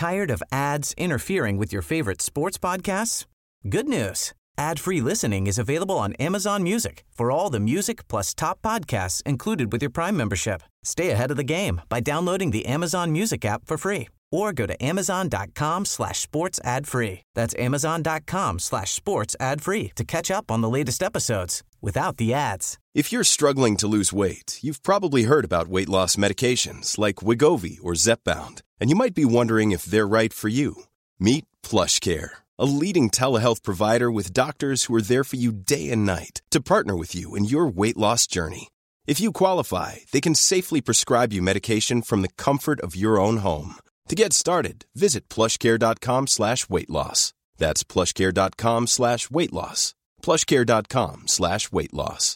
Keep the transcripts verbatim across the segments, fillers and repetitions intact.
Tired of ads interfering with your favorite sports podcasts? Good news. Ad-free listening is available on Amazon Music for all the music plus top podcasts included with your Prime membership. Stay ahead of the game by downloading the Amazon Music app for free or go to amazon.com slash sports ad free. That's amazon.com slash sports ad free to catch up on the latest episodes without the ads. If you're struggling to lose weight, you've probably heard about weight loss medications like Wegovy or Zepbound, and you might be wondering if they're right for you. Meet PlushCare, a leading telehealth provider with doctors who are there for you day and night to partner with you in your weight loss journey. If you qualify, they can safely prescribe you medication from the comfort of your own home. To get started, visit plushcare.com slash weight loss. That's plushcare.com slash weight loss. plushcare.com slash weight loss.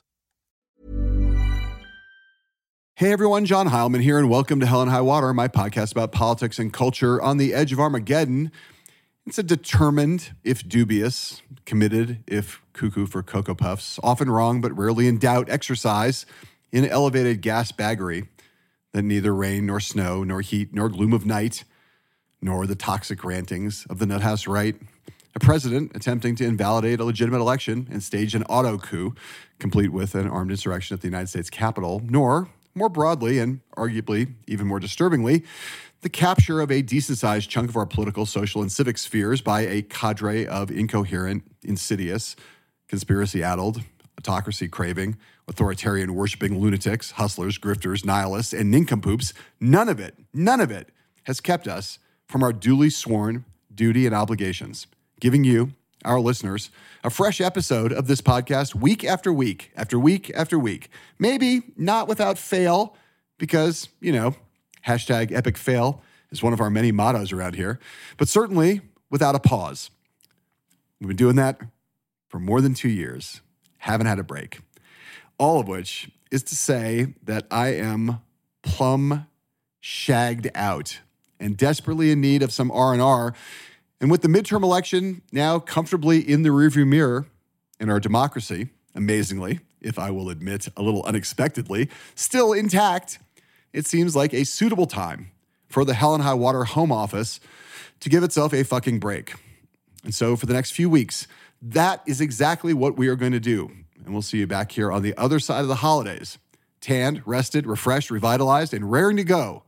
Hey everyone, John Heilman here, and welcome to Hell and High Water, my podcast about politics and culture on the edge of Armageddon. It's a determined, if dubious, committed, if cuckoo for Cocoa Puffs, often wrong but rarely in doubt exercise in elevated gas baggery that neither rain nor snow nor heat nor gloom of night nor the toxic rantings of the nuthouse right, a president attempting to invalidate a legitimate election and stage an auto coup, complete with an armed insurrection at the United States Capitol, nor, more broadly and arguably even more disturbingly, the capture of a decent-sized chunk of our political, social, and civic spheres by a cadre of incoherent, insidious, conspiracy-addled, autocracy-craving, authoritarian-worshipping lunatics, hustlers, grifters, nihilists, and nincompoops. None of it, none of it has kept us from our duly sworn duty and obligations, giving you, our listeners, a fresh episode of this podcast week after week, after week after week. Maybe not without fail, because, you know, hashtag epic fail is one of our many mottos around here, but certainly without a pause. We've been doing that for more than two years. Haven't had a break. All of which is to say that I am plumb shagged out and desperately in need of some R and R. And with the midterm election now comfortably in the rearview mirror and our democracy, amazingly, if I will admit a little unexpectedly, still intact, it seems like a suitable time for the Hell and High Water home office to give itself a fucking break. And so for the next few weeks, that is exactly what we are going to do. And we'll see you back here on the other side of the holidays, tanned, rested, refreshed, revitalized, and raring to go,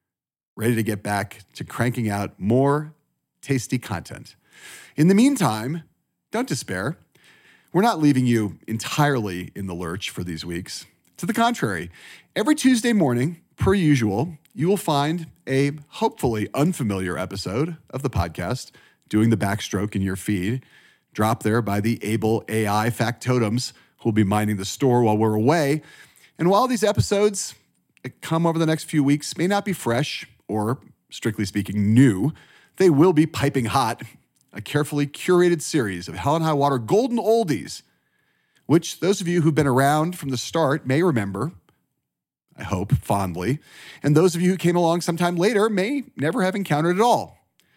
ready to get back to cranking out more tasty content. In the meantime, don't despair. We're not leaving you entirely in the lurch for these weeks. To the contrary, every Tuesday morning, per usual, you will find a hopefully unfamiliar episode of the podcast doing the backstroke in your feed, dropped there by the able A I factotums who will be minding the store while we're away. And while these episodes that come over the next few weeks may not be fresh or, strictly speaking, new, they will be piping hot, a carefully curated series of Hell and High Water golden oldies, which those of you who've been around from the start may remember, I hope, fondly, and those of you who came along sometime later may never have encountered at all.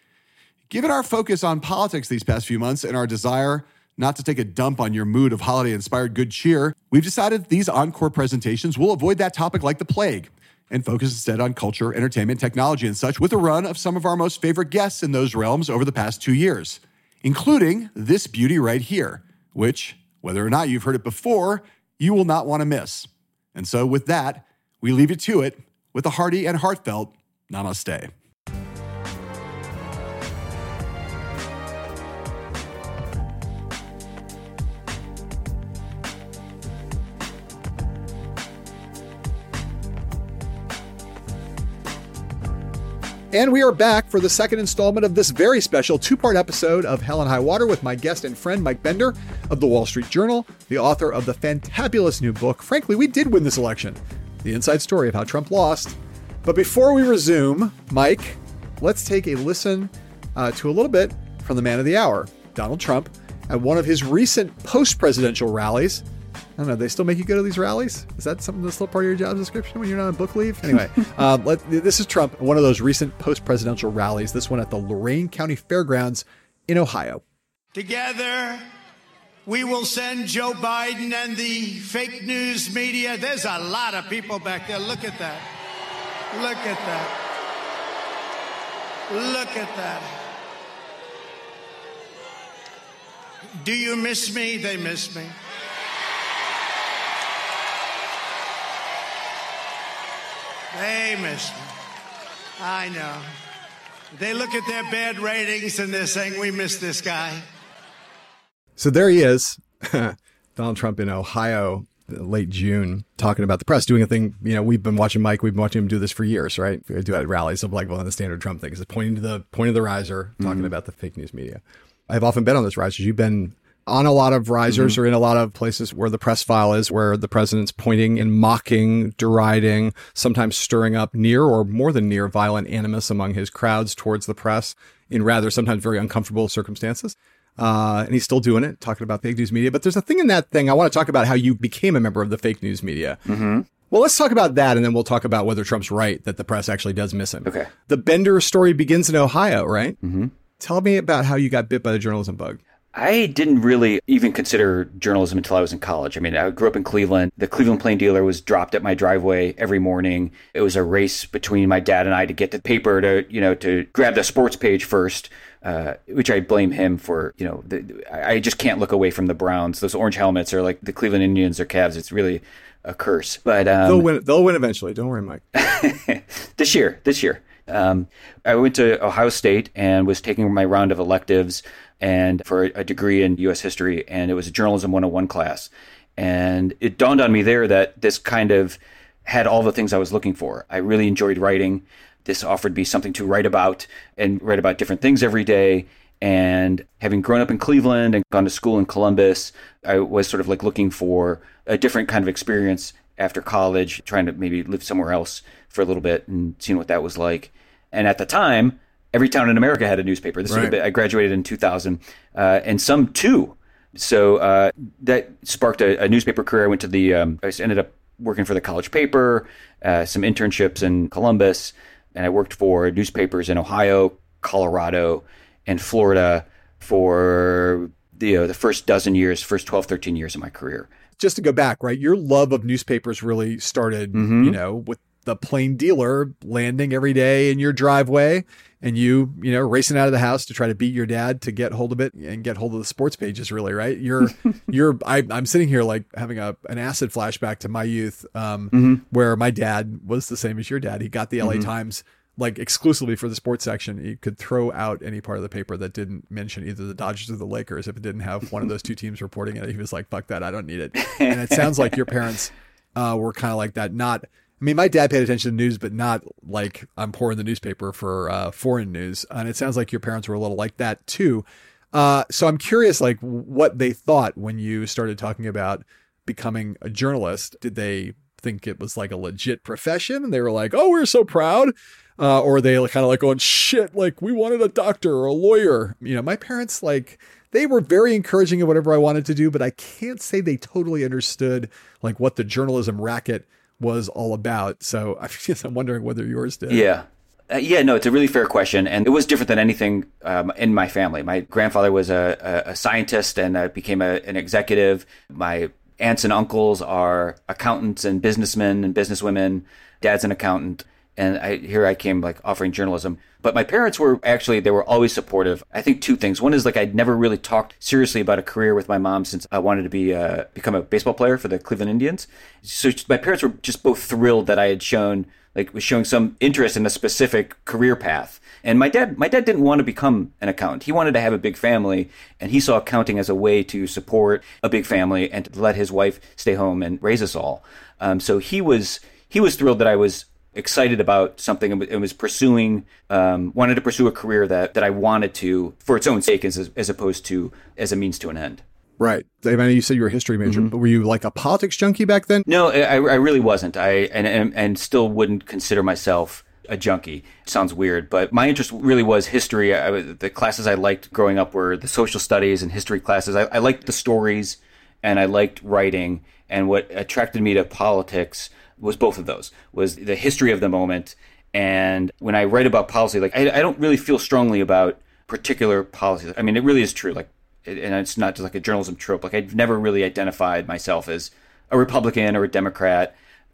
Given our focus on politics these past few months and our desire not to take a dump on your mood of holiday-inspired good cheer, we've decided these encore presentations will avoid that topic like the plague and focus instead on culture, entertainment, technology, and such, with a run of some of our most favorite guests in those realms over the past two years, including this beauty right here, which, whether or not you've heard it before, you will not want to miss. And so with that, we leave you to it with a hearty and heartfelt namaste. And we are back for the second installment of this very special two-part episode of Hell and High Water with my guest and friend Mike Bender of the Wall Street Journal, the author of the fantabulous new book, Frankly, We Did Win This Election, the inside story of how Trump lost. But before we resume, Mike, let's take a listen uh, to a little bit from the man of the hour, Donald Trump, at one of his recent post-presidential rallies. I don't know, they still make you go to these rallies? Is that something that's still part of your job description when you're not on book leave? Anyway, um, let, this is Trump, one of those recent post-presidential rallies, this one at the Lorain County Fairgrounds in Ohio. Together, we will send Joe Biden and the fake news media. There's a lot of people back there. Look at that. Look at that. Look at that. Do you miss me? They miss me. They miss me. I know. They look at their bad ratings and they're saying, we miss this guy. So there he is, Donald Trump in Ohio, late June, talking about the press, doing a thing. You know, we've been watching Mike, we've been watching him do this for years, right? We do it at rallies of like one of the standard Trump things, pointing to the point of the riser, talking mm-hmm. about the fake news media. I've often been on those risers. You've been on a lot of risers mm-hmm. or in a lot of places where the press file is, where the president's pointing and mocking, deriding, sometimes stirring up near or more than near violent animus among his crowds towards the press in rather sometimes very uncomfortable circumstances. Uh, and he's still doing it, talking about fake news media. But there's a thing in that thing. I want to talk about how you became a member of the fake news media. Mm-hmm. Well, let's talk about that, and then we'll talk about whether Trump's right that the press actually does miss him. Okay. The Bender story begins in Ohio, right? Mm-hmm. Tell me about how you got bit by the journalism bug. I didn't really even consider journalism until I was in college. I mean, I grew up in Cleveland. The Cleveland Plain Dealer was dropped at my driveway every morning. It was a race between my dad and I to get the paper to, you know, to grab the sports page first, uh, which I blame him for. You know, the, I just can't look away from the Browns. Those orange helmets are like the Cleveland Indians or Cavs. It's really a curse. But um, they'll win. They'll win eventually. Don't worry, Mike. this year, this year. Um, I went to Ohio State and was taking my round of electives and for a degree in U S history, and it was a journalism one oh one class. And it dawned on me there that this kind of had all the things I was looking for. I really enjoyed writing. This offered me something to write about and write about different things every day. And having grown up in Cleveland and gone to school in Columbus, I was sort of like looking for a different kind of experience after college, trying to maybe live somewhere else for a little bit and seeing what that was like. And at the time, every town in America had a newspaper. This right. was, I graduated in two thousand, uh, and some too. So uh, that sparked a, a newspaper career. I went to the, um, I ended up working for the college paper, uh, some internships in Columbus, and I worked for newspapers in Ohio, Colorado, and Florida for the, you know, the first dozen years, first twelve, thirteen years of my career. Just to go back, right? Your love of newspapers really started, mm-hmm. you know, with the Plain Dealer landing every day in your driveway and you, you know, racing out of the house to try to beat your dad to get hold of it and get hold of the sports pages, really, right? You're, you're, I, I'm sitting here like having a, an acid flashback to my youth, um, mm-hmm. where my dad was the same as your dad. He got the L A mm-hmm. Times like exclusively for the sports section. He could throw out any part of the paper that didn't mention either the Dodgers or the Lakers. If it didn't have one of those two teams reporting it, he was like, fuck that. I don't need it. And it sounds like your parents, uh, were kind of like that. Not, I mean, my dad paid attention to news, but not like I'm pouring the newspaper for uh, foreign news. And it sounds like your parents were a little like that too. Uh, so I'm curious, like what they thought when you started talking about becoming a journalist. Did they think it was like a legit profession? And they were like, oh, we're so proud. Uh, or are they kind of like going, shit, like we wanted a doctor or a lawyer. You know, my parents, like, they were very encouraging of whatever I wanted to do, but I can't say they totally understood like what the journalism racket was all about. So I guess I'm wondering whether yours did. Yeah. Uh, yeah, no, it's a really fair question. And it was different than anything um, in my family. My grandfather was a, a, a scientist and uh, became a, an executive. My aunts and uncles are accountants and businessmen and businesswomen. Dad's an accountant. And I, here I came like offering journalism. But my parents were actually, they were always supportive. I think two things. One is like I'd never really talked seriously about a career with my mom since I wanted to be uh, become a baseball player for the Cleveland Indians. So my parents were just both thrilled that I had shown, like was showing some interest in a specific career path. And my dad, my dad didn't want to become an accountant. He wanted to have a big family, and he saw accounting as a way to support a big family and to let his wife stay home and raise us all. Um, so he was he was thrilled that I was excited about something and was pursuing, um, wanted to pursue a career that, that I wanted to for its own sake as as opposed to as a means to an end. Right. I mean, you said you were a history major, mm-hmm. but were you like a politics junkie back then? No, I, I really wasn't. I and, and and still wouldn't consider myself a junkie. It sounds weird, but my interest really was history. I, the classes I liked growing up were the social studies and history classes. I, I liked the stories and I liked writing. And what attracted me to politics was both of those, was the history of the moment. And when I write about policy, like I, I don't really feel strongly about particular policies. I mean, it really is true. Like, it, and it's not just like a journalism trope. Like I've never really identified myself as a Republican or a Democrat. And that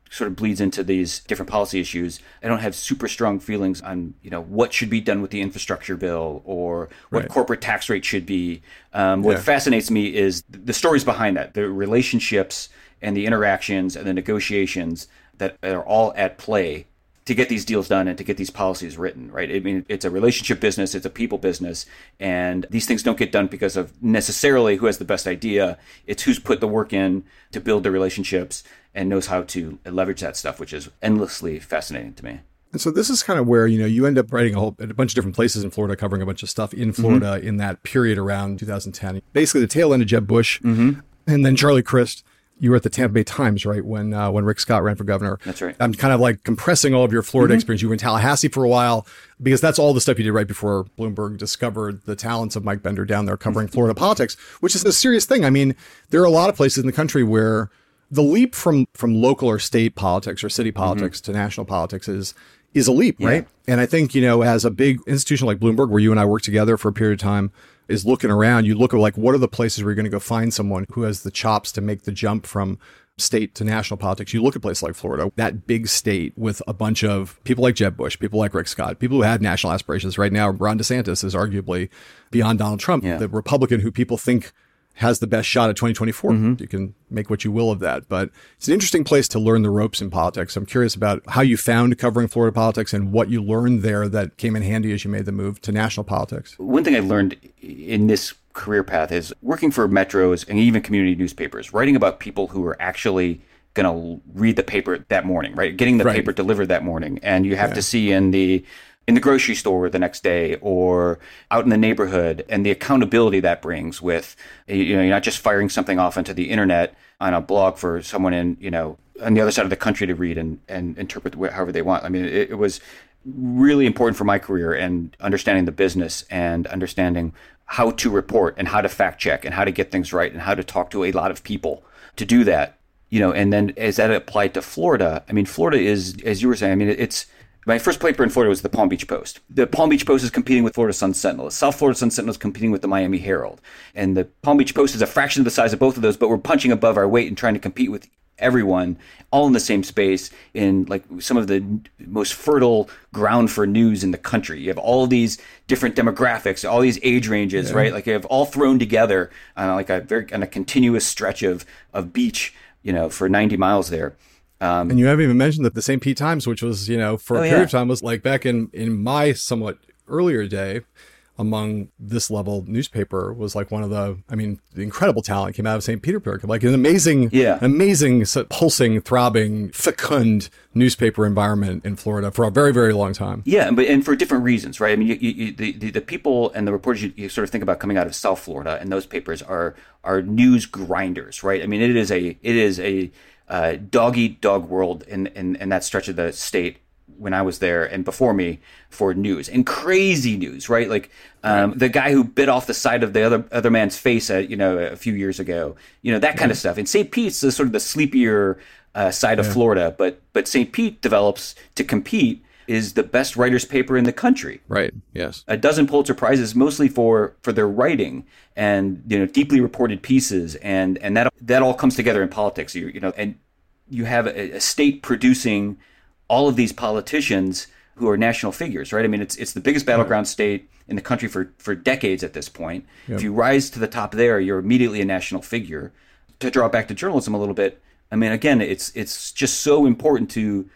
sort of bleeds into these different policy issues. I don't have super strong feelings on, you know, what should be done with the infrastructure bill or what Right. corporate tax rate should be. Um, what Yeah. fascinates me is the stories behind that, the relationships and the interactions and the negotiations that are all at play to get these deals done and to get these policies written, right? I mean, it's a relationship business, it's a people business, and these things don't get done because of necessarily who has the best idea. It's who's put the work in to build the relationships and knows how to leverage that stuff, which is endlessly fascinating to me. And so this is kind of where, you know, you end up writing a whole at a bunch of different places in Florida, covering a bunch of stuff in Florida Mm-hmm. in that period around two thousand ten. Basically the tail end of Jeb Bush Mm-hmm. and then Charlie Crist. You were at the Tampa Bay Times, right, when uh, when Rick Scott ran for governor. That's right. I'm kind of like compressing all of your Florida Mm-hmm. experience. You were in Tallahassee for a while because that's all the stuff you did right before Bloomberg discovered the talents of Mike Bender down there covering Florida politics, which is a serious thing. I mean, there are a lot of places in the country where the leap from from local or state politics or city politics Mm-hmm. to national politics is is a leap, right? And I think, you know, as a big institution like Bloomberg, where you and I worked together for a period of time, is looking around, you look at like, what are the places where you're going to go find someone who has the chops to make the jump from state to national politics? You look at places like Florida, that big state with a bunch of people like Jeb Bush, people like Rick Scott, people who had national aspirations. Right now, Ron DeSantis is arguably beyond Donald Trump, Yeah. the Republican who people think has the best shot at twenty twenty-four. You can make what you will of that. But it's an interesting place to learn the ropes in politics. I'm curious about how you found covering Florida politics and what you learned there that came in handy as you made the move to national politics. One thing I learned in this career path is working for metros and even community newspapers, writing about people who are actually going to read the paper that morning, right? Getting the Right. paper delivered that morning. And you have Yeah. to see in the in the grocery store the next day or out in the neighborhood and the accountability that brings with, you know, you're not just firing something off onto the internet on a blog for someone in, you know, on the other side of the country to read and, and interpret however they want. I mean, it, it was really important for my career and understanding the business and understanding how to report and how to fact check and how to get things right and how to talk to a lot of people to do that, you know, and then as that applied to Florida, I mean, Florida is, as you were saying, I mean, it's, my first paper in Florida was the Palm Beach Post. The Palm Beach Post is competing with Florida Sun Sentinel. South Florida Sun Sentinel is competing with the Miami Herald. And the Palm Beach Post is a fraction of the size of both of those, but we're punching above our weight and trying to compete with everyone all in the same space in like some of the most fertile ground for news in the country. You have all these different demographics, all these age ranges, right? Like you have all thrown together on like a very on a continuous stretch of, of beach, you know, for ninety miles there. Um, And you haven't even mentioned that the Saint Pete Times, which was, you know, for a Oh, period yeah. of time was like back in, in my somewhat earlier day among this level newspaper was like one of the, I mean, the incredible talent came out of Saint Petersburg, like an amazing, Yeah. amazing, s- pulsing, throbbing, fecund newspaper environment in Florida for a very, very long time. Yeah, but and for different reasons, right? I mean, you, you, you, the, the the people and the reporters you, you sort of think about coming out of South Florida, and those papers are are news grinders, right? I mean, it is a it is a uh, dog eat dog world in, in in that stretch of the state when I was there and before me for news and crazy news, right? Like um, the guy who bit off the side of the other other man's face, uh, you know, a few years ago, you know, that kind of stuff. And Saint Pete's is sort of the sleepier uh, side of Florida, but but Saint Pete develops to compete is the best writers paper in the country. Right. Yes. A dozen Pulitzer Prizes, mostly for for their writing and you know deeply reported pieces, and and that that all comes together in politics. You you know, and you have a, a state producing all of these politicians who are national figures, right? I mean, it's it's the biggest battleground state in the country for for decades at this point. Yep. If you rise to the top there, you're immediately a national figure. To draw back to journalism a little bit, I mean, again, it's it's just so important to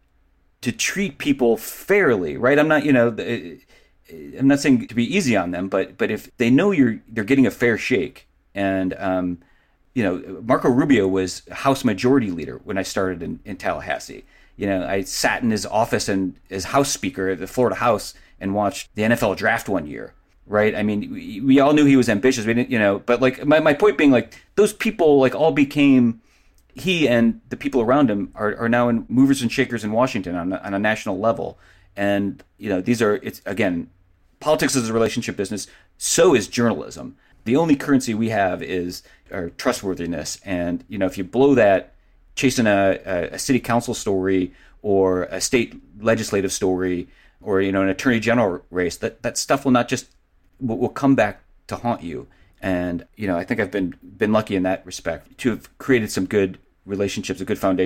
to treat people fairly, right? I'm not, you know, I'm not saying to be easy on them, but but if they know you're they're getting a fair shake, and um, you know, Marco Rubio was House Majority Leader when I started in, in Tallahassee. You know, I sat in his office and as House Speaker at the Florida House and watched the N F L draft one year, right? I mean, we, we all knew he was ambitious. We didn't, you know, but like my, my point being, like those people, like all became. He and the people around him are, are now in movers and shakers in Washington on a, on a national level. And, you know, these are, it's again, politics is a relationship business. So is journalism. The only currency we have is our trustworthiness. And, you know, if you blow that chasing a, a, a city council story or a state legislative story or, you know, an attorney general race, that, that stuff will not just, will, will come back to haunt you. And, you know, I think I've been, been lucky in that respect to have created some good relationships, a good foundation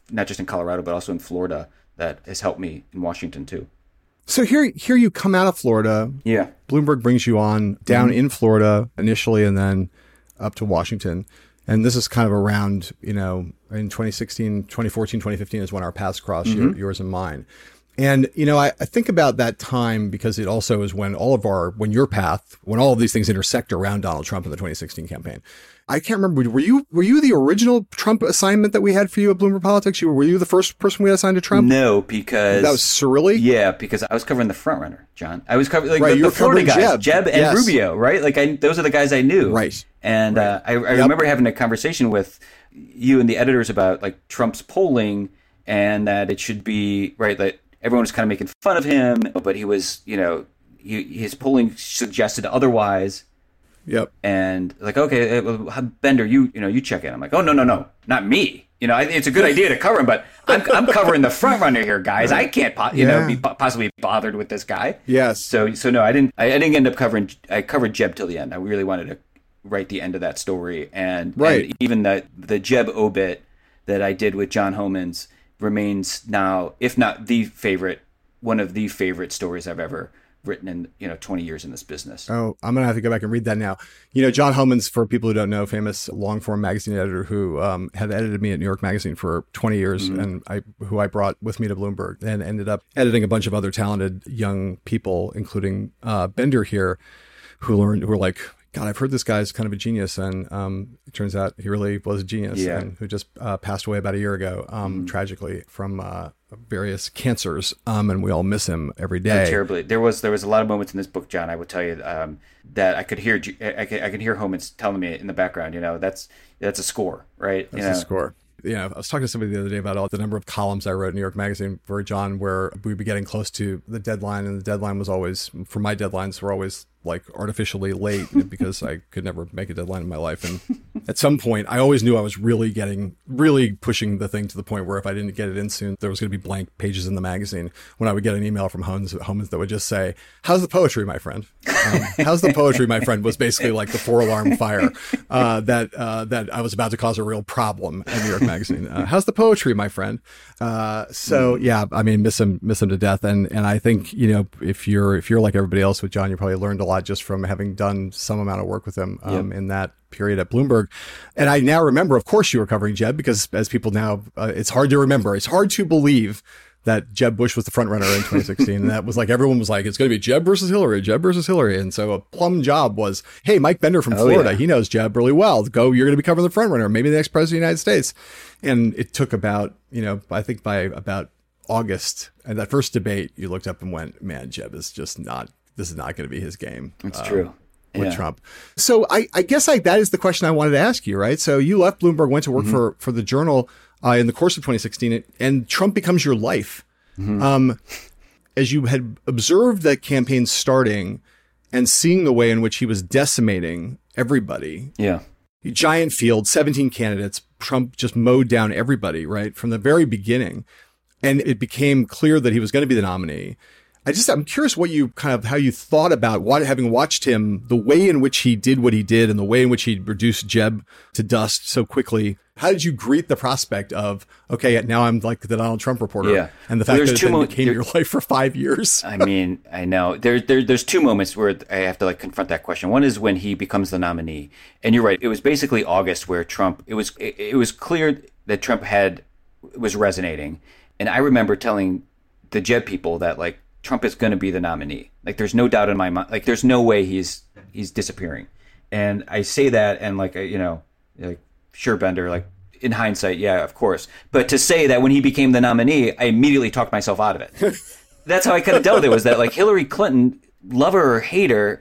not just in Colorado, but also in Florida that has helped me in Washington too. So here, here you come out of Florida. Yeah. Bloomberg brings you on down Mm-hmm. in Florida initially and then up to Washington. And this is kind of around, you know, in twenty sixteen, twenty fourteen, twenty fifteen is when our paths crossed, Mm-hmm. your, yours and mine. And, you know, I, I think about that time because it also is when all of our, when your path, when all of these things intersect around Donald Trump in the twenty sixteen campaign. I can't remember. Were you, were you the original Trump assignment that we had for you at Bloomberg Politics? You were, were you the first person we had assigned to Trump? No, because That was Cirilli? Yeah, because I was covering the front runner, John. I was covering like Right, the, you the were Florida covering guys, Jeb. Jeb and Yes. Rubio, right? Like I, those are the guys I knew. Right. And Right. Uh, I, I Yep. remember having a conversation with you and the editors about like Trump's polling and that it should be right that everyone was kind of making fun of him, but he was, you know, he, his polling suggested otherwise. Yep. And like, okay, uh, Bender, you you know, you check in. I'm like, oh no, no, no, not me. You know, I, it's a good idea to cover him, but I'm I'm covering the front runner here, guys. I can't, po- you Yeah. know, be po- possibly bothered with this guy. Yes. So so no, I didn't. I, I didn't end up covering. I covered Jeb till the end. I really wanted to write the end of that story, and Right. and even the the Jeb obit that I did with John Homans remains now, if not the favorite, one of the favorite stories I've ever written in, you know, twenty years in this business. Oh, I'm going to have to go back and read that now. You know, John Homans, for people who don't know, famous long form magazine editor who um, had edited me at New York Magazine for twenty years Mm-hmm. and I, who I brought with me to Bloomberg and ended up editing a bunch of other talented young people, including uh, Bender here, who learned, who were like, God, I've heard this guy's kind of a genius. And um, it turns out he really was a genius Yeah. and who just uh, passed away about a year ago, um, Mm-hmm. tragically from uh, various cancers. Um, and we all miss him every Oh, day. terribly. There was there was a lot of moments in this book, John. I would tell you um, that I could hear I could I could hear Homans telling me in the background. You know, that's that's a score, right? That's you know? the score. Yeah, I was talking to somebody the other day about all the number of columns I wrote in New York Magazine for John, where we'd be getting close to the deadline, and the deadline was always, for my deadlines, were always like artificially late because I could never make a deadline in my life. And at some point, I always knew I was really getting, really pushing the thing to the point where if I didn't get it in soon, there was going to be blank pages in the magazine. When I would get an email from Homans, Homans that would just say, "How's the poetry, my friend? Um, how's the poetry, my friend?" was basically like the four alarm fire uh, that uh, that I was about to cause a real problem in New York Magazine. Uh, how's the poetry, my friend? Uh, so yeah, I mean, miss him, miss him to death. And and I think, you know, if you're if you're like everybody else with John, you probably learned a lot just from having done some amount of work with him um, Yep. in that period at Bloomberg. And I now remember, of course, you were covering Jeb because as people now, uh, it's hard to remember. It's hard to believe that Jeb Bush was the front runner in twenty sixteen. And that was like, everyone was like, it's going to be Jeb versus Hillary, Jeb versus Hillary. And so a plum job was, hey, Mike Bender from Oh, Florida, yeah. he knows Jeb really well. Go, you're going to be covering the front runner, maybe the next president of the United States. And it took about, you know, I think by about August and that first debate, you looked up and went, man, Jeb is just not, this is not going to be his game. It's uh, true. With Yeah. Trump. So I, I guess like that is the question I wanted to ask you, right? So you left Bloomberg, went to work Mm-hmm. for, for the Journal uh, in the course of twenty sixteen, and Trump becomes your life. Mm-hmm. Um, as you had observed that campaign starting and seeing the way in which he was decimating everybody, Yeah. giant field, seventeen candidates, Trump just mowed down everybody, right? From the very beginning. And it became clear that he was going to be the nominee. I just, I'm curious what you kind of, how you thought about what, having watched him, the way in which he did what he did and the way in which he reduced Jeb to dust so quickly. How did you greet the prospect of, okay, now I'm like the Donald Trump reporter, Yeah. and the Well, fact there's that it two then mo- became there- your life for five years? I mean, I know there, there, there's two moments where I have to like confront that question. One is when he becomes the nominee, and you're right. It was basically August where Trump. It was it, it was clear that Trump had was resonating, and I remember telling the Jeb people that like Trump is going to be the nominee. Like, there's no doubt in my mind. Like, there's no way he's he's disappearing. And I say that, and like you know, like sure, Bender, like. In hindsight, yeah, of course. But to say that when he became the nominee, I immediately talked myself out of it. That's how I kind of dealt with it, was that like Hillary Clinton, love her or hate her,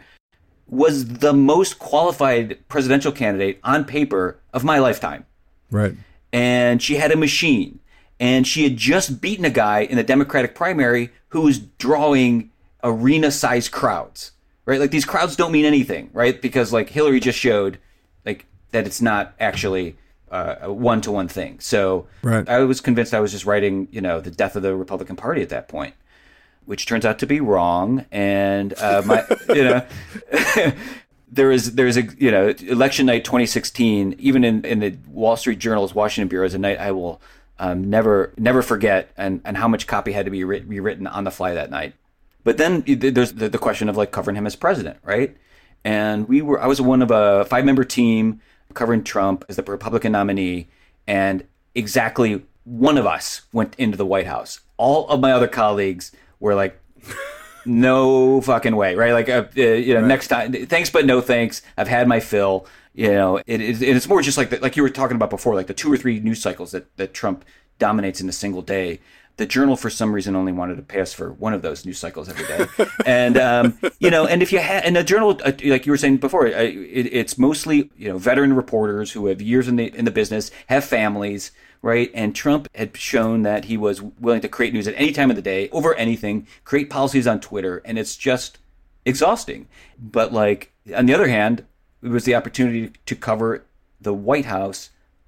was the most qualified presidential candidate on paper of my lifetime. Right. And she had a machine. And she had just beaten a guy in the Democratic primary who was drawing arena-sized crowds, right? Like, these crowds don't mean anything, right? Because like Hillary just showed like that it's not actually Uh, a one-to-one thing. So Right. I was convinced I was just writing, you know, the death of the Republican Party at that point, which turns out to be wrong. And uh, my, you know, there is there's a you know election night twenty sixteen. Even in in the Wall Street Journal's Washington bureau is a night I will um, never never forget, and, and how much copy had to be writ- rewritten on the fly that night. But then there's the, the question of like covering him as president, right? And we were I was one of a five-member team covering Trump as the Republican nominee, and exactly one of us went into the White House. All of my other colleagues were like, no fucking way, right? Like, uh, uh, you know, right. Next time, thanks, but no thanks. I've had my fill. You know, it, it, it's more just like the, like you were talking about before, like the two or three news cycles that, that Trump dominates in a single day. The Journal, for some reason, only wanted to pay us for one of those news cycles every day. And, um, you know, and if you had, and the Journal, uh, like you were saying before, uh, it, it's mostly, you know, veteran reporters who have years in the in the business, have families, right? And Trump had shown that he was willing to create news at any time of the day, over anything, create policies on Twitter, and it's just exhausting. But, like, on the other hand, it was the opportunity to cover the White House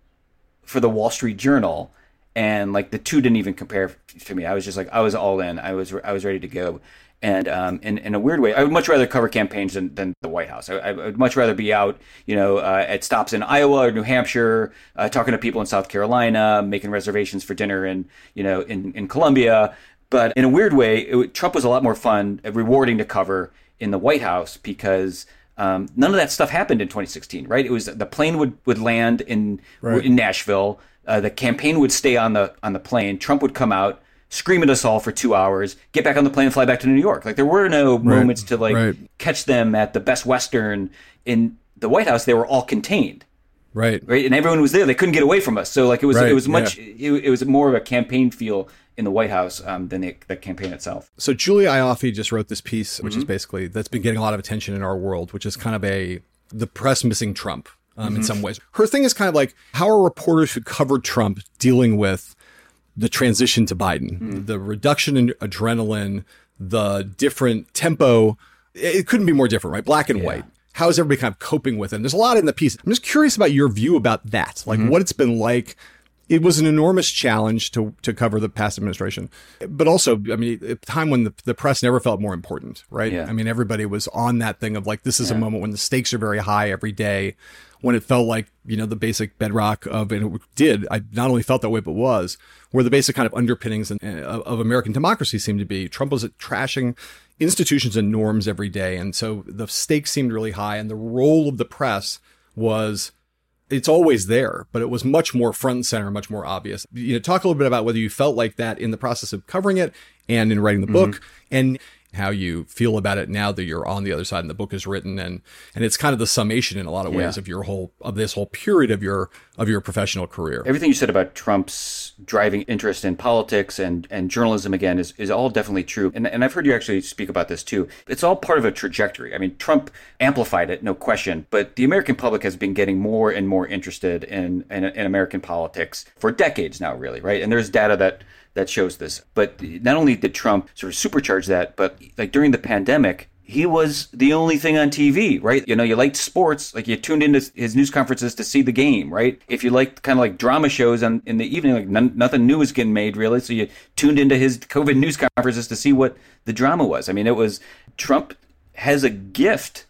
for the Wall Street Journal. And like the two didn't even compare to me. I was just like, I was all in. I was I was ready to go. And um, in, in a weird way, I would much rather cover campaigns than, than the White House. I, I would much rather be out, you know, uh, at stops in Iowa or New Hampshire, uh, talking to people in South Carolina, making reservations for dinner in, you know, in, in Columbia. But in a weird way, it, Trump was a lot more fun, rewarding to cover in the White House because um, none of that stuff happened in twenty sixteen, right? It was the plane would, would land in right. in Nashville. Uh, the campaign would stay on the on the plane. Trump would come out, scream at us all for two hours, get back on the plane and fly back to New York. Like there were no right. moments to like right. catch them at the Best Western. In the White House, they were all contained. Right. Right. And everyone was there. They couldn't get away from us. So like it was right. it was much yeah. it, it was more of a campaign feel in the White House um, than the, the campaign itself. So Julia Ioffe just wrote this piece, which mm-hmm. is basically that's been getting a lot of attention in our world, which is kind of a the press missing Trump. Um, mm-hmm. In some ways. Her thing is kind of like, how are reporters who covered Trump dealing with the transition to Biden, mm-hmm. the reduction in adrenaline, the different tempo? It couldn't be more different, right? Black and yeah. white. How is everybody kind of coping with it? And there's a lot in the piece. I'm just curious about your view about that, like mm-hmm. what it's been like. It was an enormous challenge to to cover the past administration, but also, I mean, a time when the, the press never felt more important, right? Yeah. I mean, everybody was on that thing of like, this is yeah. a moment when the stakes are very high every day, when it felt like, you know, the basic bedrock of, and it did, I not only felt that way, but was, where the basic kind of underpinnings of, of American democracy seemed to be. Trump was trashing institutions and norms every day. And so the stakes seemed really high, and the role of the press was, it's always there, but it was much more front and center, much more obvious. You know, talk a little bit about whether you felt like that in the process of covering it and in writing the book, mm-hmm. and how you feel about it now that you're on the other side and the book is written, and and it's kind of the summation in a lot of ways yeah. of your whole of this whole period of your of your professional career. Everything you said about Trump's driving interest in politics and, and journalism again is, is all definitely true. And and I've heard you actually speak about this too. It's all part of a trajectory. I mean, Trump amplified it, no question, but the American public has been getting more and more interested in in, in American politics for decades now, really, right? And there's data that that shows this. But not only did Trump sort of supercharge that, but like during the pandemic, he was the only thing on T V, right? You know, you liked sports, like you tuned into his news conferences to see the game, right? If you liked kind of like drama shows on, in the evening, like none, nothing new was getting made really. So you tuned into his COVID news conferences to see what the drama was. I mean, it was, Trump has a gift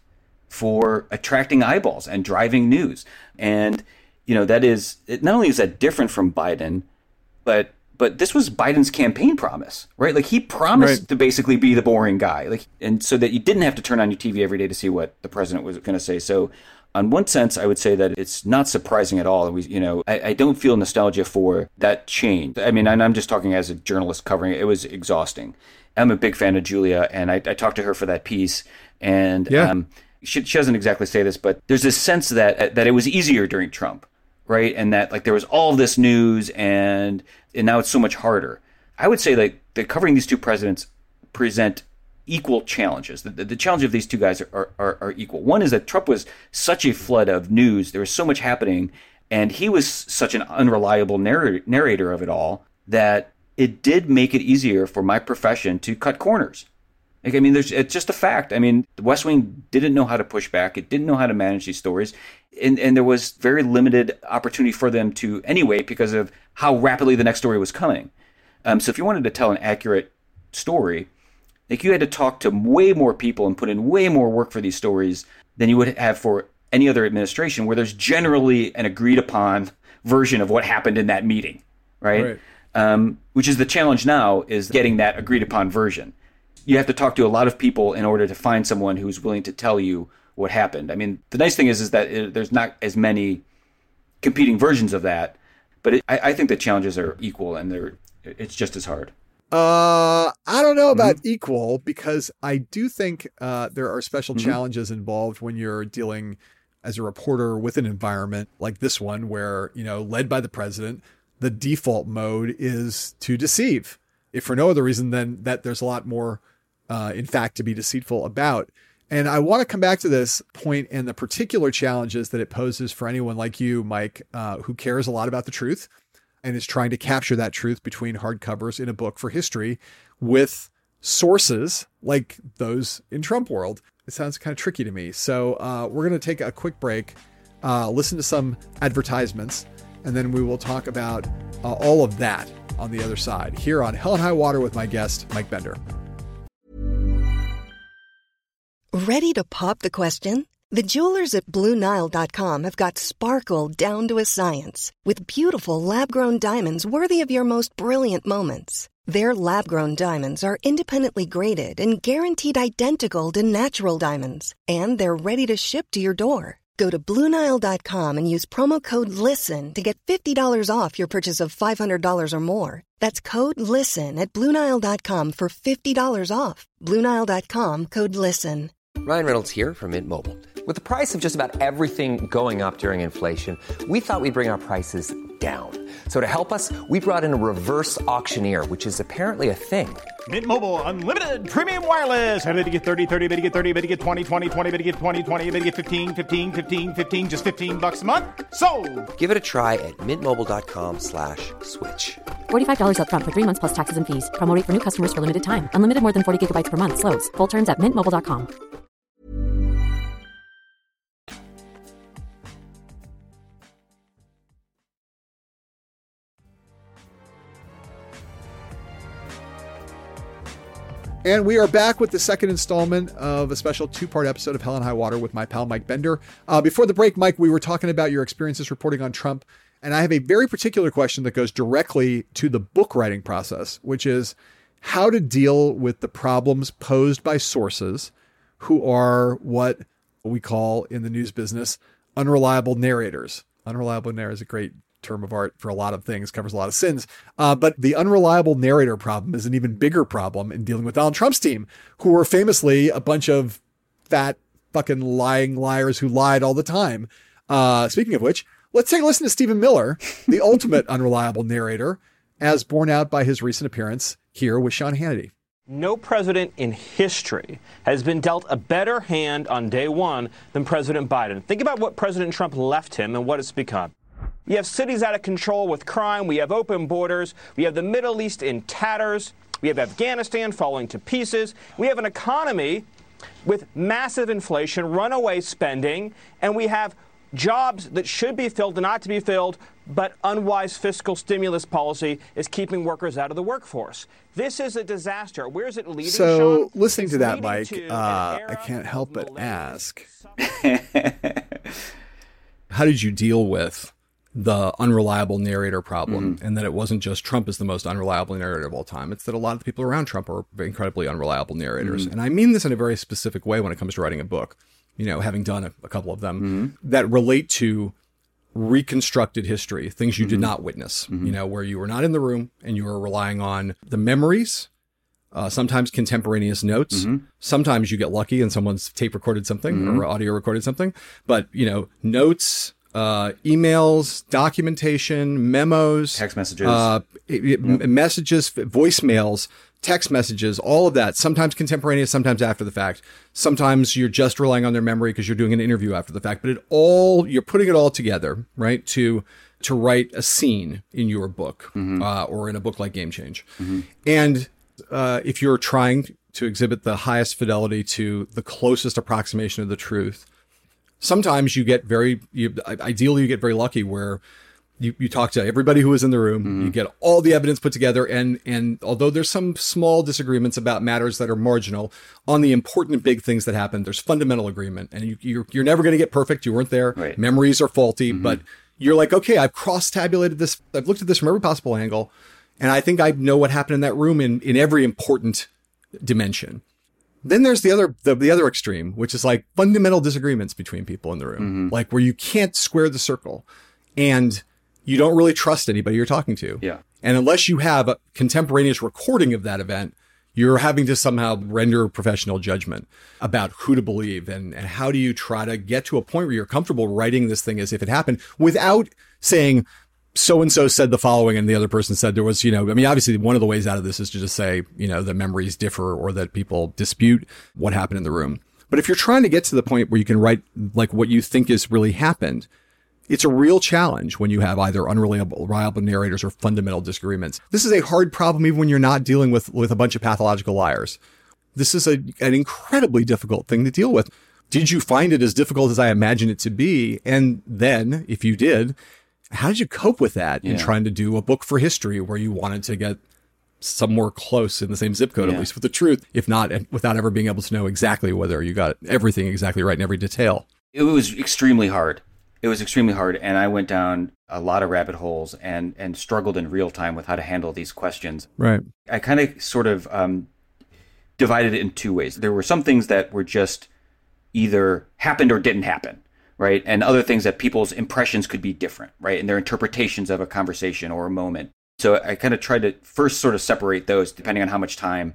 for attracting eyeballs and driving news. And, you know, that is, it, not only is that different from Biden, but But this was Biden's campaign promise, right? Like he promised right. to basically be the boring guy, like, and so that you didn't have to turn on your T V every day to see what the president was going to say. So, on one sense, I would say that it's not surprising at all. We, you know, I, I don't feel nostalgia for that change. I mean, and I'm just talking as a journalist covering it. It was exhausting. I'm a big fan of Julia, and I, I talked to her for that piece, and yeah. um, she, she doesn't exactly say this, but there's this sense that that it was easier during Trump. Right. And that like there was all of this news and and now it's so much harder. I would say like that covering these two presidents present equal challenges. The, the, the challenge of these two guys are, are, are equal. One is that Trump was such a flood of news. There was so much happening, and he was such an unreliable narr- narrator of it all that it did make it easier for my profession to cut corners. Like, I mean, there's it's just a fact. I mean, the West Wing didn't know how to push back. It didn't know how to manage these stories. And, and there was very limited opportunity for them to anyway because of how rapidly the next story was coming. Um, so if you wanted to tell an accurate story, like you had to talk to way more people and put in way more work for these stories than you would have for any other administration where there's generally an agreed upon version of what happened in that meeting. right? Right. Um, which is the challenge now, is getting that agreed upon version. You have to talk to a lot of people in order to find someone who's willing to tell you what happened. I mean, the nice thing is, is that it, there's not as many competing versions of that, but it, I, I think the challenges are equal, and they're it's just as hard. Uh, I don't know about mm-hmm. equal, because I do think uh, there are special mm-hmm. challenges involved when you're dealing as a reporter with an environment like this one, where, you know, led by the president, the default mode is to deceive, if for no other reason than that there's a lot more, uh, in fact, to be deceitful about. And I want to come back to this point and the particular challenges that it poses for anyone like you, Mike, uh, who cares a lot about the truth and is trying to capture that truth between hardcovers in a book for history with sources like those in Trump world. It sounds kind of tricky to me. So uh, we're going to take a quick break, uh, listen to some advertisements, and then we will talk about uh, all of that on the other side here on Hell and High Water with my guest, Mike Bender. Ready to pop the question? The jewelers at Blue Nile dot com have got sparkle down to a science with beautiful lab-grown diamonds worthy of your most brilliant moments. Their lab-grown diamonds are independently graded and guaranteed identical to natural diamonds, and they're ready to ship to your door. Go to Blue Nile dot com and use promo code LISTEN to get fifty dollars off your purchase of five hundred dollars or more. That's code LISTEN at Blue Nile dot com for fifty dollars off. Blue Nile dot com, code LISTEN. Ryan Reynolds here from Mint Mobile. With the price of just about everything going up during inflation, we thought we'd bring our prices down. So to help us, we brought in a reverse auctioneer, which is apparently a thing. Mint Mobile Unlimited Premium Wireless. How to get thirty, thirty, how to get thirty, how to get twenty, twenty, twenty, how to get twenty, twenty, how to get fifteen, fifteen, fifteen, fifteen, just fifteen bucks a month? Sold! Give it a try at mintmobile.com slash switch. forty-five dollars up front for three months plus taxes and fees. Promo rate for new customers for limited time. Unlimited more than forty gigabytes per month. Slows full terms at mint mobile dot com. And we are back with the second installment of a special two-part episode of Hell and High Water with my pal, Mike Bender. Uh, before the break, Mike, we were talking about your experiences reporting on Trump. And I have a very particular question that goes directly to the book writing process, which is how to deal with the problems posed by sources who are what we call in the news business unreliable narrators. Unreliable narrator is a great term of art for a lot of things, covers a lot of sins. Uh, but the unreliable narrator problem is an even bigger problem in dealing with Donald Trump's team, who were famously a bunch of fat fucking lying liars who lied all the time. Uh, speaking of which, let's take a listen to Stephen Miller, the ultimate unreliable narrator, as borne out by his recent appearance here with Sean Hannity. No president in history has been dealt a better hand on day one than President Biden. Think about what President Trump left him and what it's become. You have cities out of control with crime. We have open borders. We have the Middle East in tatters. We have Afghanistan falling to pieces. We have an economy with massive inflation, runaway spending, and we have jobs that should be filled and not to be filled, but unwise fiscal stimulus policy is keeping workers out of the workforce. This is a disaster. Where is it leading, So, Sean? listening It's to that, leading Mike, to uh, an I era can't help but of ask, how did you deal with the unreliable narrator problem? Mm-hmm. And that it wasn't just Trump is the most unreliable narrator of all time. It's that a lot of the people around Trump are incredibly unreliable narrators. Mm-hmm. And I mean this in a very specific way when it comes to writing a book, you know, having done a, a couple of them Mm-hmm. that relate to reconstructed history, things you Mm-hmm. did not witness, Mm-hmm. you know, where you were not in the room and you were relying on the memories, uh, sometimes contemporaneous notes. Mm-hmm. Sometimes you get lucky and someone's tape recorded something Mm-hmm. or audio recorded something, but you know, notes, uh, emails, documentation, memos, Text messages. uh, it- it- messages, voicemails, text messages, all of that, sometimes contemporaneous, sometimes after the fact. Sometimes you're just relying on their memory because you're doing an interview after the fact, but it all, you're putting it all together, right? To, to write a scene in your book, uh, or in a book like Game Change. And, uh, if you're trying to exhibit the highest fidelity to the closest approximation of the truth, sometimes you get very, you, ideally you get very lucky where you, you talk to everybody who was in the room, Mm-hmm. you get all the evidence put together. And, and although there's some small disagreements about matters that are marginal on the important big things that happen, there's fundamental agreement and you, you're, you're never going to get perfect. You weren't there. Right. Memories are faulty, Mm-hmm. but you're like, okay, I've cross-tabulated this. I've looked at this from every possible angle. And I think I know what happened in that room in, in every important dimension. Then there's the other, the, the other extreme, which is like fundamental disagreements between people in the room, mm-hmm. like where you can't square the circle and you don't really trust anybody you're talking to. Yeah. And unless you have a contemporaneous recording of that event, you're having to somehow render professional judgment about who to believe. And, and how do you try to get to a point where you're comfortable writing this thing as if it happened without saying, so-and-so said the following and the other person said there was, you know, I mean, obviously one of the ways out of this is to just say, you know, that memories differ or that people dispute what happened in the room. But if you're trying to get to the point where you can write like what you think has really happened, it's a real challenge when you have either unreliable reliable narrators or fundamental disagreements. This is a hard problem even when you're not dealing with, with a bunch of pathological liars. This is a, an incredibly difficult thing to deal with. Did you find it as difficult as I imagined it to be? And then, if you did, how did you cope with that yeah. in trying to do a book for history where you wanted to get somewhere close in the same zip code, yeah. at least with the truth, if not without ever being able to know exactly whether you got everything exactly right in every detail? It was extremely hard. It was extremely hard. And I went down a lot of rabbit holes and, and struggled in real time with how to handle these questions. Right. I kind of sort of um, divided it in two ways. There were some things that were just either happened or didn't happen. Right. And other things that people's impressions could be different. Right. And their interpretations of a conversation or a moment. So I kind of tried to first sort of separate those depending on how much time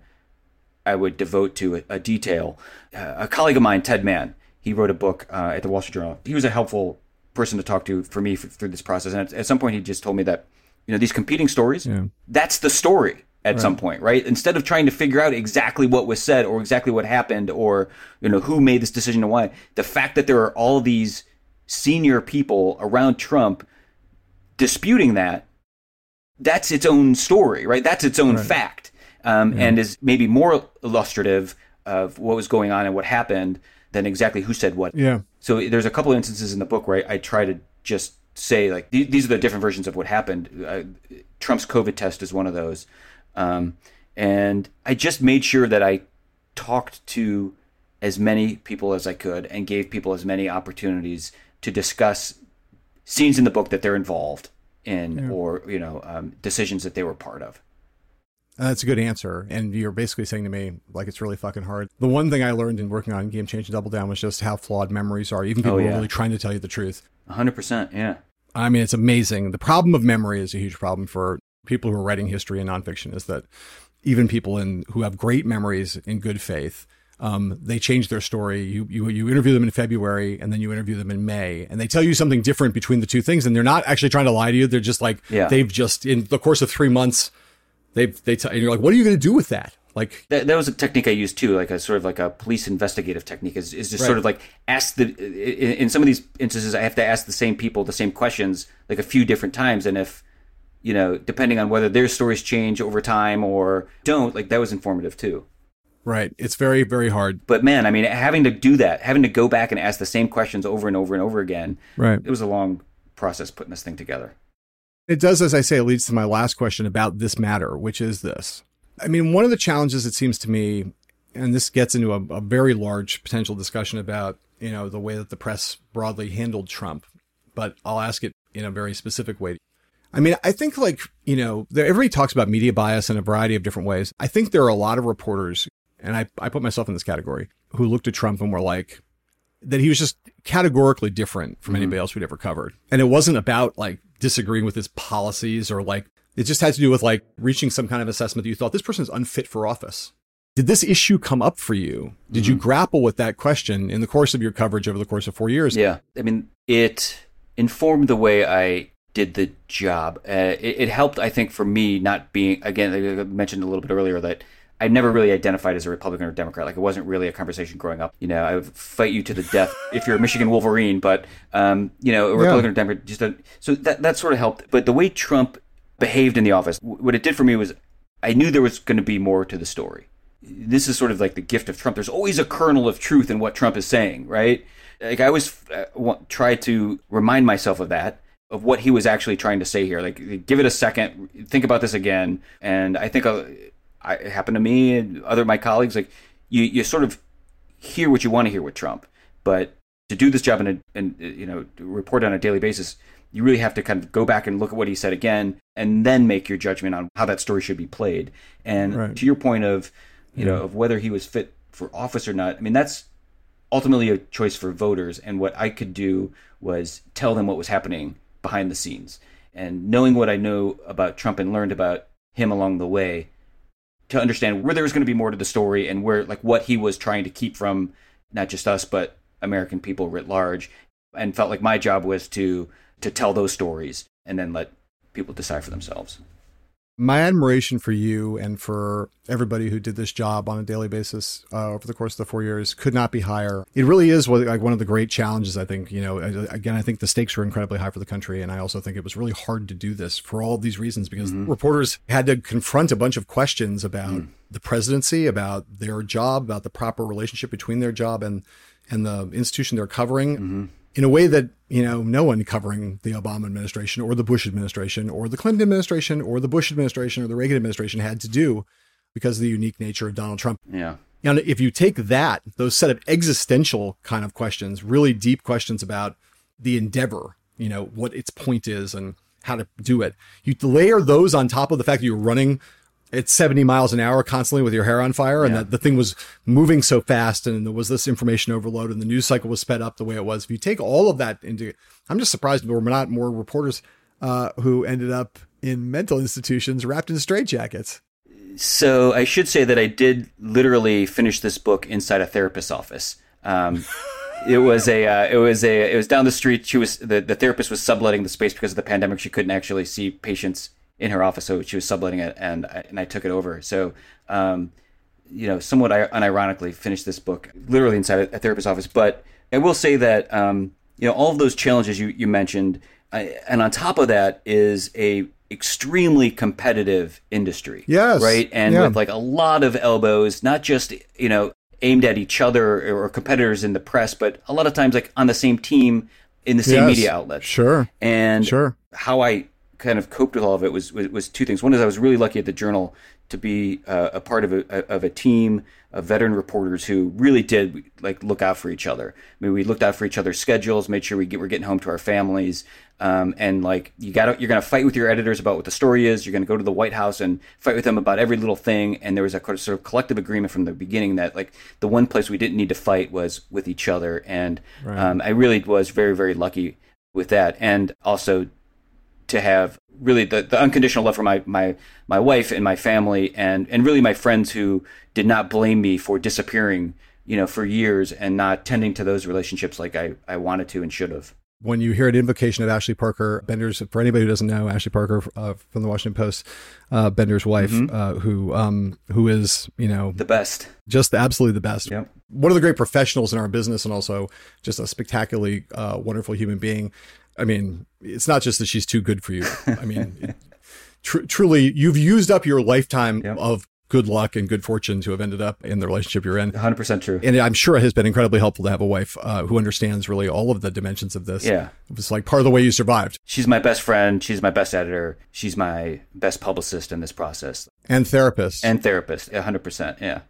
I would devote to a, a detail. Uh, a colleague of mine, Ted Mann, he wrote a book uh, at the Wall Street Journal. He was a helpful person to talk to for me f- through this process. And at, at some point, he just told me that, you know, these competing stories, yeah. that's the story. At right. some point, right? Instead of trying to figure out exactly what was said or exactly what happened or, you know, who made this decision and why, the fact that there are all these senior people around Trump disputing that, that's its own story, right? That's its own right. fact, um, yeah. and is maybe more illustrative of what was going on and what happened than exactly who said what. Yeah. So there's a couple of instances in the book where I, I try to just say, like, these are the different versions of what happened. Uh, Trump's COVID test is one of those. Um, and I just made sure that I talked to as many people as I could and gave people as many opportunities to discuss scenes in the book that they're involved in yeah. or, you know, um, decisions that they were part of. That's a good answer. And you're basically saying to me, like, it's really fucking hard. The one thing I learned in working on Game Change and Double Down was just how flawed memories are. Even people oh, yeah. who are really trying to tell you the truth. one hundred percent, yeah. I mean, it's amazing. The problem of memory is a huge problem for people who are writing history and nonfiction, is that even people in who have great memories in good faith, um, they change their story. You, you you interview them in February and then you interview them in May, and they tell you something different between the two things. And they're not actually trying to lie to you. They're just like, yeah. they've just, in the course of three months, they've, they tell, and you're like, what are you going to do with that? Like that, that was a technique I used too, like a sort of like a police investigative technique is, is just right. sort of like ask the, in, in some of these instances, I have to ask the same people the same questions like a few different times. And if, you know, depending on whether their stories change over time or don't, like that was informative too. Right. It's very, very hard. But man, I mean, having to do that, having to go back and ask the same questions over and over and over again. Right. It was a long process putting this thing together. It does, as I say, it leads to my last question about this matter, which is this. I mean, one of the challenges, it seems to me, and this gets into a, a very large potential discussion about, you know, the way that the press broadly handled Trump, but I'll ask it in a very specific way. I mean, I think like, you know, there, everybody talks about media bias in a variety of different ways. I think there are a lot of reporters, and I, I put myself in this category, who looked at Trump and were like, that he was just categorically different from mm-hmm. anybody else we'd ever covered. And it wasn't about like disagreeing with his policies or like, it just had to do with like reaching some kind of assessment that you thought this person is unfit for office. Did this issue come up for you? Did mm-hmm. you grapple with that question in the course of your coverage over the course of four years? Yeah. I mean, it informed the way I did the job. Uh, it, it helped, I think, for me not being, again, I mentioned a little bit earlier that I never really identified as a Republican or Democrat. Like, it wasn't really a conversation growing up. You know, I would fight you to the death if you're a Michigan Wolverine, but, um, you know, a Republican yeah. or Democrat, just a, so that, that sort of helped. But the way Trump behaved in the office, what it did for me was I knew there was going to be more to the story. This is sort of like the gift of Trump. There's always a kernel of truth in what Trump is saying, right? Like, I always uh, try to remind myself of that, of what he was actually trying to say here. Like, give it a second, think about this again. And I think uh, I, it happened to me and other of my colleagues. Like, you, you sort of hear what you want to hear with Trump, but to do this job and, and you know, report on a daily basis, you really have to kind of go back and look at what he said again, and then make your judgment on how that story should be played. And right. to your point of, you yeah. know, of whether he was fit for office or not, I mean, that's ultimately a choice for voters. And what I could do was tell them what was happening behind the scenes. And knowing what I know about Trump and learned about him along the way, to understand where there was going to be more to the story and where, like, what he was trying to keep from not just us, but American people writ large, and felt like my job was to to tell those stories and then let people decide for themselves. My admiration for you and for everybody who did this job on a daily basis uh, over the course of the four years could not be higher. It really is what, like one of the great challenges, I think. You know, again, I think the stakes were incredibly high for the country. And I also think it was really hard to do this for all of these reasons, because mm-hmm. reporters had to confront a bunch of questions about mm. the presidency, about their job, about the proper relationship between their job and, and the institution they're covering. Mm-hmm. In a way that, you know, no one covering the Obama administration or the Bush administration or the Clinton administration or the Bush administration or the Reagan administration had to do, because of the unique nature of Donald Trump. Yeah. And if you take that, those set of existential kind of questions, really deep questions about the endeavor, you know, what its point is and how to do it, you layer those on top of the fact that you're running at seventy miles an hour constantly with your hair on fire, and yeah. that the thing was moving so fast, and there was this information overload, and the news cycle was sped up the way it was. If you take all of that into, I'm just surprised there were not more reporters uh, who ended up in mental institutions wrapped in straitjackets. So I should say that I did literally finish this book inside a therapist's office. Um, it was a, uh, it was a, it was down the street. She was the, the therapist was subletting the space because of the pandemic. She couldn't actually see patients in her office, so she was subletting it, and I, and I took it over. So, um, you know, somewhat unironically finished this book literally inside a therapist's office. But I will say that, um, you know, all of those challenges you, you mentioned, I, and on top of that is a extremely competitive industry. Yes. Right. And yeah. with like a lot of elbows, not just, you know, aimed at each other or competitors in the press, but a lot of times like on the same team in the same yes. media outlets. Sure. And sure. how I kind of coped with all of it was, was was two things. One is I was really lucky at the Journal to be uh, a part of a of a team of veteran reporters who really did like look out for each other. I mean, we looked out for each other's schedules, made sure we get, we're getting home to our families, um, and like you got you're going to fight with your editors about what the story is. You're going to go to the White House and fight with them about every little thing. And there was a sort of collective agreement from the beginning that like the one place we didn't need to fight was with each other. And right. um, I really was very very lucky with that, and also to have really the, the unconditional love for my, my, my wife and my family, and, and really my friends who did not blame me for disappearing, you know, for years and not tending to those relationships like I, I wanted to and should have. When you hear an invocation of Ashley Parker, Bender's, for anybody who doesn't know, Ashley Parker uh, from the Washington Post, uh, Bender's wife, mm-hmm. uh, who um, who is, you know, the best, just absolutely the best. Yep. One of the great professionals in our business, and also just a spectacularly uh, wonderful human being. I mean, it's not just that she's too good for you. I mean, it, tr- truly, you've used up your lifetime yep. of good luck and good fortune to have ended up in the relationship you're in. one hundred percent true. And I'm sure it has been incredibly helpful to have a wife uh, who understands really all of the dimensions of this. Yeah. It's like part of the way you survived. She's my best friend. She's my best editor. She's my best publicist in this process. And therapist. And therapist. one hundred percent. Yeah.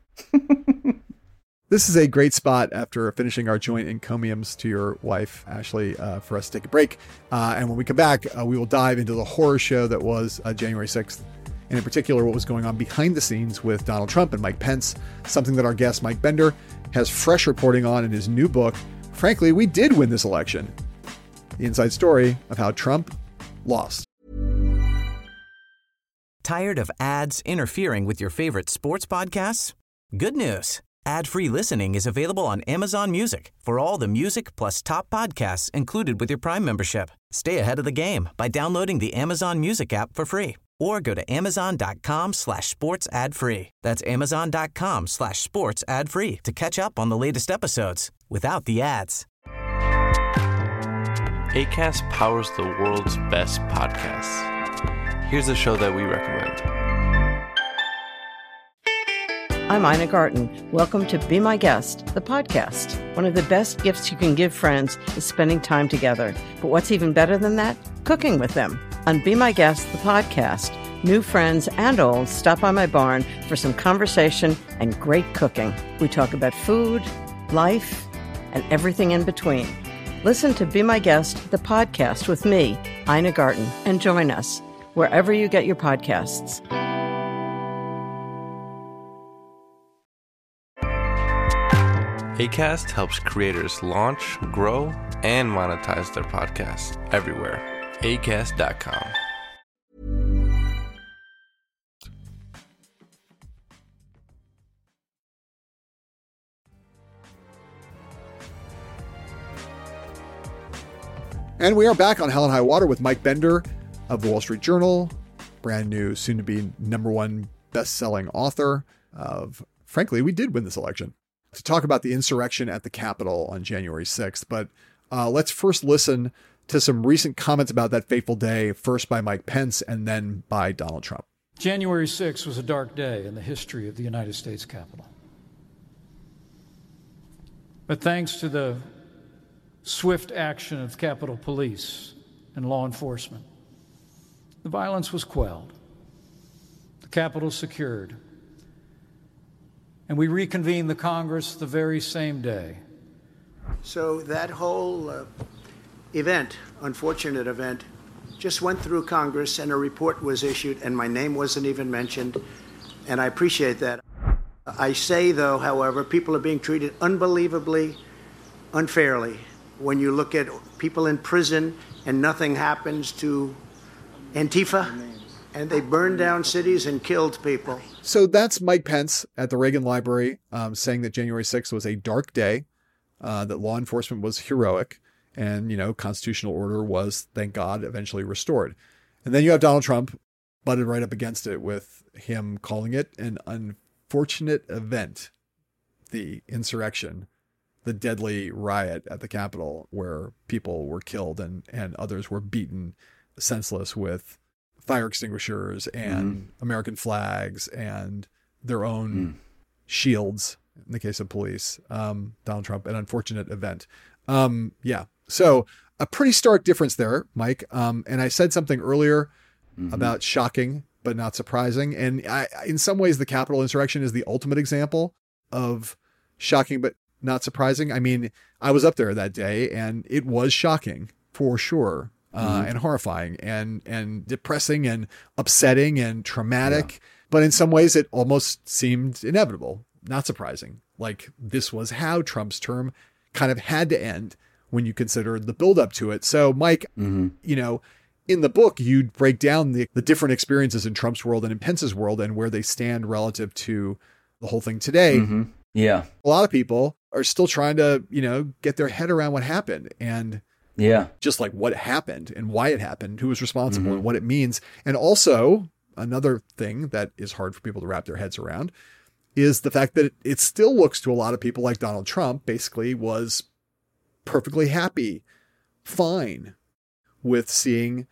This is a great spot after finishing our joint encomiums to your wife, Ashley, uh, for us to take a break. Uh, and when we come back, uh, we will dive into the horror show that was uh, January sixth, and in particular, what was going on behind the scenes with Donald Trump and Mike Pence, something that our guest, Mike Bender, has fresh reporting on in his new book, Frankly, We Did Win This Election. The inside story of how Trump lost. Tired of ads interfering with your favorite sports podcasts? Good news. Ad-free listening is available on Amazon Music for all the music plus top podcasts included with your Prime membership. Stay ahead of the game by downloading the Amazon Music app for free or go to amazon.com slash sports ad free. That's amazon.com slash sports ad free to catch up on the latest episodes without the ads. Acast powers the world's best podcasts. Here's a show that we recommend. I'm Ina Garten. Welcome to Be My Guest, the podcast. One of the best gifts you can give friends is spending time together. But what's even better than that? Cooking with them. On Be My Guest, the podcast, new friends and old stop by my barn for some conversation and great cooking. We talk about food, life, and everything in between. Listen to Be My Guest, the podcast with me, Ina Garten, and join us wherever you get your podcasts. Acast helps creators launch, grow, and monetize their podcasts everywhere. Acast dot com. And we are back on Hell and High Water with Mike Bender of the Wall Street Journal, brand new, soon to be number one best-selling author of, frankly, we did win this election, to talk about the insurrection at the Capitol on January sixth. But uh, let's first listen to some recent comments about that fateful day, first by Mike Pence and then by Donald Trump. January sixth was a dark day in the history of the United States Capitol. But thanks to the swift action of Capitol Police and law enforcement, the violence was quelled, the Capitol secured, and we reconvened the Congress the very same day. So that whole uh, event, unfortunate event, just went through Congress and a report was issued and my name wasn't even mentioned, and I appreciate that. I say, though, however, people are being treated unbelievably unfairly. When you look at people in prison and nothing happens to Antifa, and they burned down cities and killed people. So that's Mike Pence at the Reagan Library um, saying that January sixth was a dark day, uh, that law enforcement was heroic, and, you know, constitutional order was, thank God, eventually restored. And then you have Donald Trump butted right up against it with him calling it an unfortunate event, the insurrection, the deadly riot at the Capitol where people were killed and, and others were beaten senseless with fire extinguishers and mm. American flags and their own mm. shields in the case of police. Um, Donald Trump, an unfortunate event. Um, yeah. So a pretty stark difference there, Mike. Um, and I said something earlier mm-hmm. about shocking, but not surprising. And I, in some ways, the Capitol insurrection is the ultimate example of shocking, but not surprising. I mean, I was up there that day and it was shocking for sure. Uh, mm-hmm. and horrifying and, and depressing and upsetting and traumatic. Yeah. But in some ways it almost seemed inevitable, not surprising. Like this was how Trump's term kind of had to end when you consider the buildup to it. So Mike, mm-hmm. you know, in the book, you break down the, the different experiences in Trump's world and in Pence's world and where they stand relative to the whole thing today. Mm-hmm. Yeah. A lot of people are still trying to, you know, get their head around what happened and yeah, just like what happened and why it happened, who was responsible mm-hmm. and what it means. And also another thing that is hard for people to wrap their heads around is the fact that it, it still looks to a lot of people like Donald Trump basically was perfectly happy, fine with seeing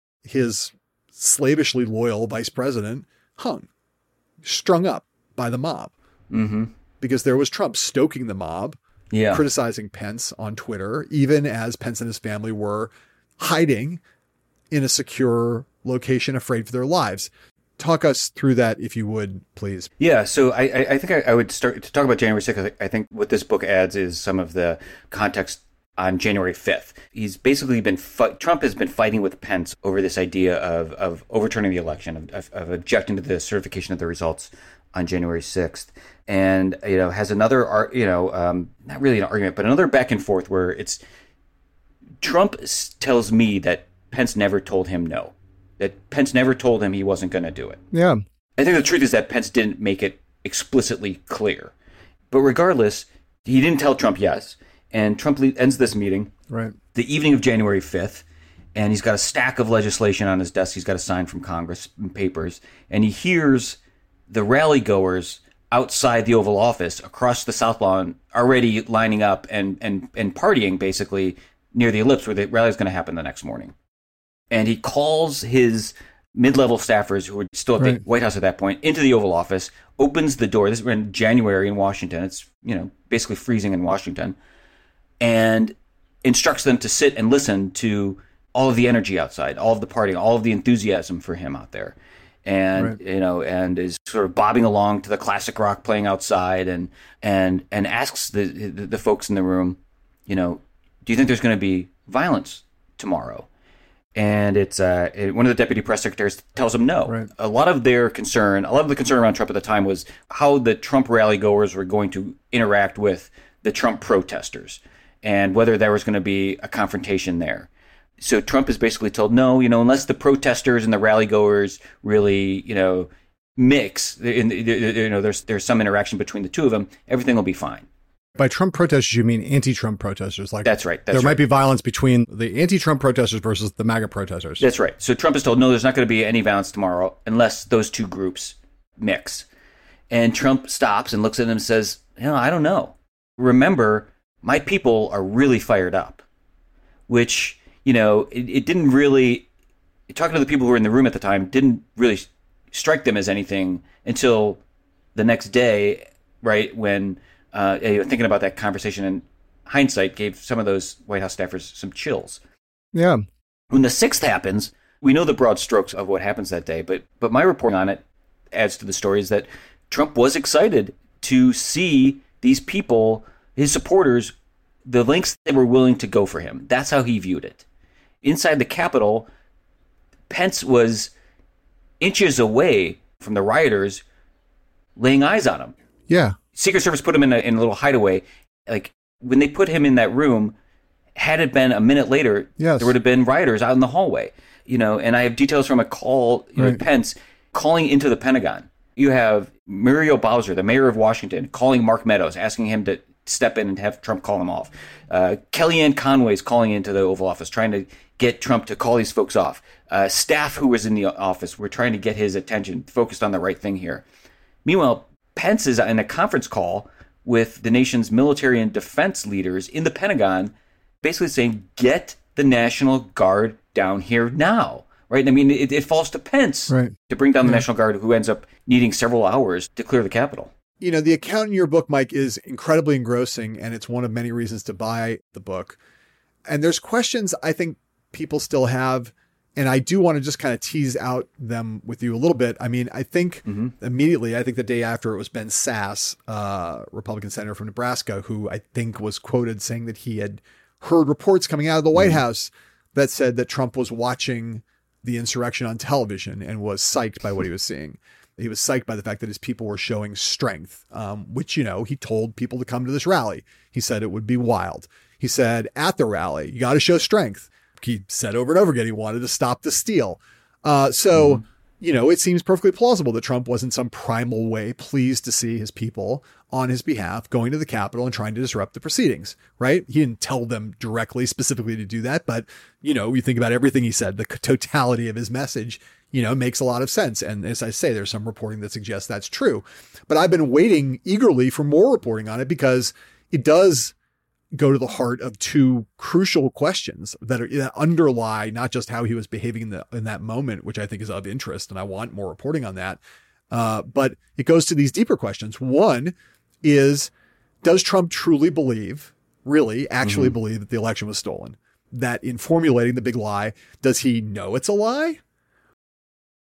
his slavishly loyal vice president hung, strung up by the mob. Mm-hmm. Because there was Trump stoking the mob, yeah. criticizing Pence on Twitter, even as Pence and his family were hiding in a secure location, afraid for their lives. Talk us through that, if you would, please. Yeah, so I, I think I, I would start to talk about January sixth. I think what this book adds is some of the context on January fifth. He's basically been, fi- Trump has been fighting with Pence over this idea of, of overturning the election, of, of, of objecting to the certification of the results on January sixth. And, you know, has another, you know, um, not really an argument, but another back and forth where it's Trump tells me that Pence never told him no, that Pence never told him he wasn't going to do it. Yeah. I think the truth is that Pence didn't make it explicitly clear. But regardless, he didn't tell Trump yes. And Trump ends this meeting right the evening of January fifth. And he's got a stack of legislation on his desk. He's got to sign from Congress and papers. And he hears the rally goers outside the Oval Office across the South Lawn already lining up and, and, and partying basically near the ellipse where the rally is going to happen the next morning. And he calls his mid-level staffers who were still at right. the White House at that point into the Oval Office, opens the door. This is in January in Washington. It's, you know, basically freezing in Washington, and instructs them to sit and listen to all of the energy outside, all of the partying, all of the enthusiasm for him out there. And, right. you know, and is sort of bobbing along to the classic rock playing outside and, and, and asks the, the, the folks in the room, you know, do you think there's going to be violence tomorrow? And it's uh, it, one of the deputy press secretaries tells him no. Right. A lot of their concern, a lot of the concern around Trump at the time was how the Trump rally goers were going to interact with the Trump protesters and whether there was going to be a confrontation there. So Trump is basically told, no, you know, unless the protesters and the rally goers really, you know, mix, in, you know, there's there's some interaction between the two of them, everything will be fine. By Trump protesters, you mean anti-Trump protesters? Like that's right. That's there right. might be violence between the anti-Trump protesters versus the MAGA protesters. That's right. So Trump is told, no, there's not going to be any violence tomorrow unless those two groups mix. And Trump stops and looks at him and says, you know, I don't know. Remember, my people are really fired up, which, you know, it, it didn't really, talking to the people who were in the room at the time, didn't really strike them as anything until the next day, right, when uh, thinking about that conversation in hindsight gave some of those White House staffers some chills. Yeah. When the sixth happens, we know the broad strokes of what happens that day, but but my report on it adds to the story is that Trump was excited to see these people, his supporters, the lengths they were willing to go for him. That's how he viewed it. Inside the Capitol, Pence was inches away from the rioters laying eyes on him. Yeah. Secret Service put him in a, in a little hideaway. Like, when they put him in that room, had it been a minute later, yes. there would have been rioters out in the hallway. You know, and I have details from a call, you right. know, Pence calling into the Pentagon. You have Muriel Bowser, the mayor of Washington, calling Mark Meadows, asking him to step in and have Trump call him off. Uh, Kellyanne Conway's calling into the Oval Office, trying to get Trump to call these folks off. Uh, staff who was in the office were trying to get his attention, focused on the right thing here. Meanwhile, Pence is in a conference call with the nation's military and defense leaders in the Pentagon, basically saying, get the National Guard down here now. Right? I mean, it, it falls to Pence right. to bring down the yeah. National Guard, who ends up needing several hours to clear the Capitol. You know, the account in your book, Mike, is incredibly engrossing, and it's one of many reasons to buy the book. And there's questions I think people still have, and I do want to just kind of tease out them with you a little bit. I mean, I think mm-hmm. immediately, I think the day after, it was Ben Sasse, uh, Republican senator from Nebraska, who I think was quoted saying that he had heard reports coming out of the White mm-hmm. House that said that Trump was watching the insurrection on television and was psyched by what he was seeing. He was psyched by the fact that his people were showing strength, um, which, you know, he told people to come to this rally. He said it would be wild. He said at the rally, you got to show strength. He said over and over again, he wanted to stop the steal. Uh, so, mm-hmm. you know, it seems perfectly plausible that Trump was in some primal way pleased to see his people on his behalf going to the Capitol and trying to disrupt the proceedings, right? He didn't tell them directly, specifically to do that. But, you know, you think about everything he said, the totality of his message, you know, makes a lot of sense. And as I say, there's some reporting that suggests that's true. But I've been waiting eagerly for more reporting on it because it does go to the heart of two crucial questions that are that underlie not just how he was behaving in, the, in that moment, which I think is of interest, and I want more reporting on that. Uh, but it goes to these deeper questions. One is, does Trump truly believe, really actually mm-hmm. believe that the election was stolen? That in formulating the big lie, does he know it's a lie?